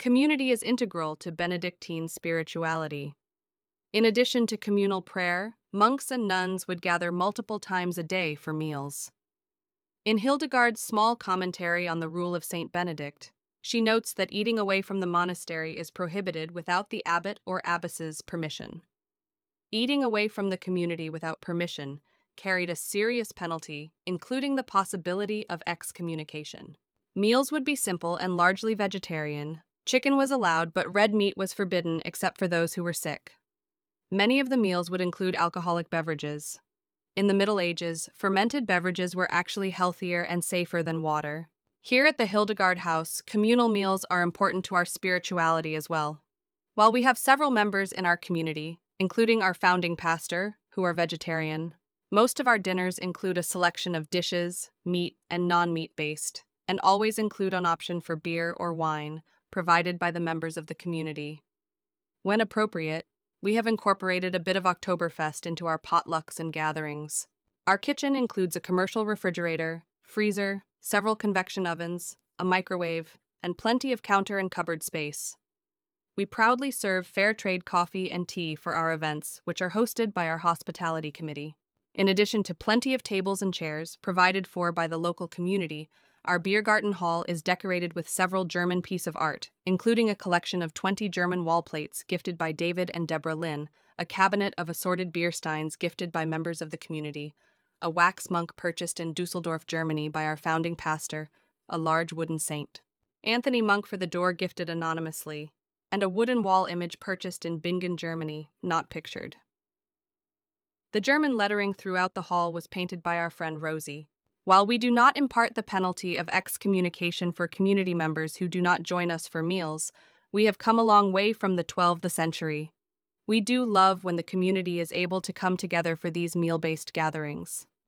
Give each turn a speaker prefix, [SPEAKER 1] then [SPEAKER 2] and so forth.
[SPEAKER 1] Community is integral to Benedictine spirituality. In addition to communal prayer, monks and nuns would gather multiple times a day for meals. In Hildegard's small commentary on the Rule of Saint Benedict, she notes that eating away from the monastery is prohibited without the abbot or abbess's permission. Eating away from the community without permission carried a serious penalty, including the possibility of excommunication. Meals would be simple and largely vegetarian. Chicken was allowed, but red meat was forbidden except for those who were sick. Many of the meals would include alcoholic beverages. In the Middle Ages, fermented beverages were actually healthier and safer than water. Here at the Hildegard House, communal meals are important to our spirituality as well. While we have several members in our community, including our founding pastor, who are vegetarian, most of our dinners include a selection of dishes, meat and non-meat based, and always include an option for beer or wine, provided by the members of the community. When appropriate, we have incorporated a bit of Oktoberfest into our potlucks and gatherings. Our kitchen includes a commercial refrigerator, freezer, several convection ovens, a microwave, and plenty of counter and cupboard space. We proudly serve fair trade coffee and tea for our events, which are hosted by our hospitality committee. In addition to plenty of tables and chairs provided for by the local community, our Biergarten Hall is decorated with several German pieces of art, including a collection of 20 German wall plates gifted by David and Deborah Lynn, a cabinet of assorted beer steins gifted by members of the community, a wax monk purchased in Dusseldorf, Germany by our founding pastor, a large wooden saint, Anthony Monk for the door gifted anonymously, and a wooden wall image purchased in Bingen, Germany, not pictured. The German lettering throughout the hall was painted by our friend Rosie. While we do not impart the penalty of excommunication for community members who do not join us for meals, we have come a long way from the 12th century. We do love when the community is able to come together for these meal-based gatherings.